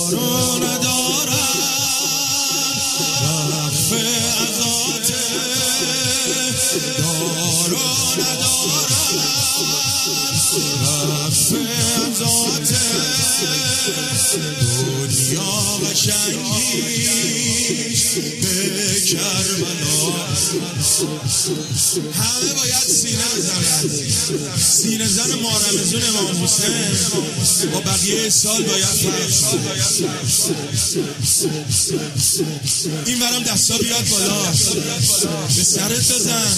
دارو ندارم وقف ازاته دارو ندارم وقف ازاته دنیا قشنگیش به کربلا همه باید سینه بزنن سینه زن مارمزون امام حسین با بقیه سال باید فرق این برم دستا بیاد بالا به سرت بزن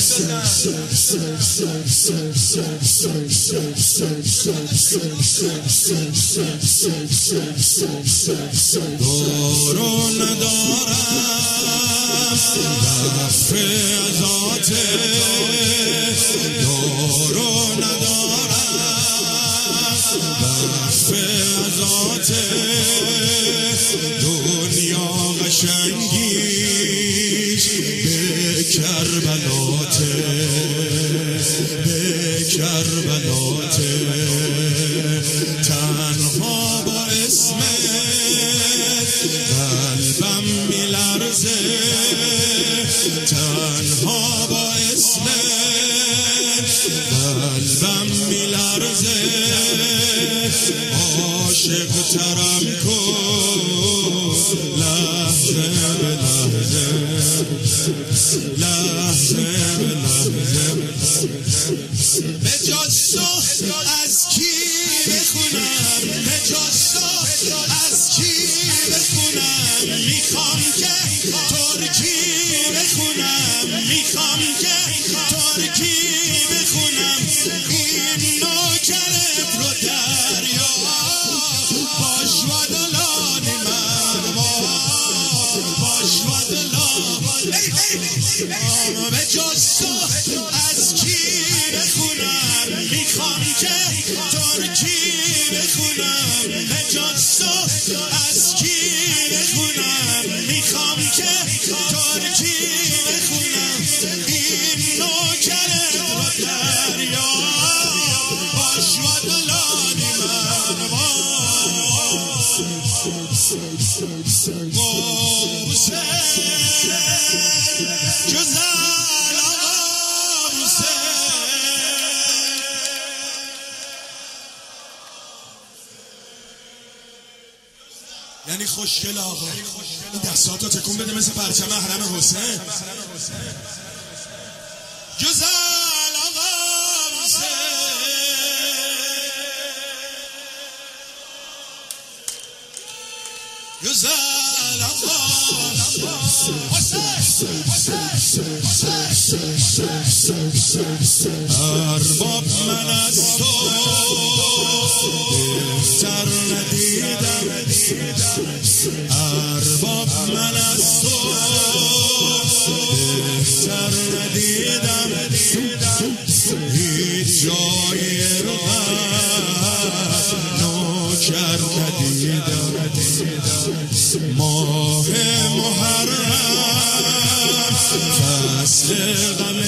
دارو ندارم وقف ازاته دارو ندارم وقف ازاته دنیا قشنگیش به کربلاته به کربلاته تنها با اسمت قلبم میلرزه تنها با اسمت قلبم میلرزه عاشق ترم کن لحظه به لحظه لحظه به لحظه به جز تو از کی بخونم به جز تو از کی بخونم میخوام که ترکی بخونم میخوام که ترکی بخونم این نوکر رو دریا باش و دلان من باش و دلان به جز تو از کی بخونم میخوام که ترکی بخونم به جز تو از کی بخونم میخوام که ترکی بخونم این نوکر رو دریا باش و دلان من یعنی خوشگل آقا این دستاتو تکون بده مثل پرچم حرم حسین جزال آقا حسین جزال آقا ارباب من از تو بهتر ندیدم ارباب من از تو بهتر ندیدم هیچ جای رو نوکر ندیدم ماه محرم فصل غم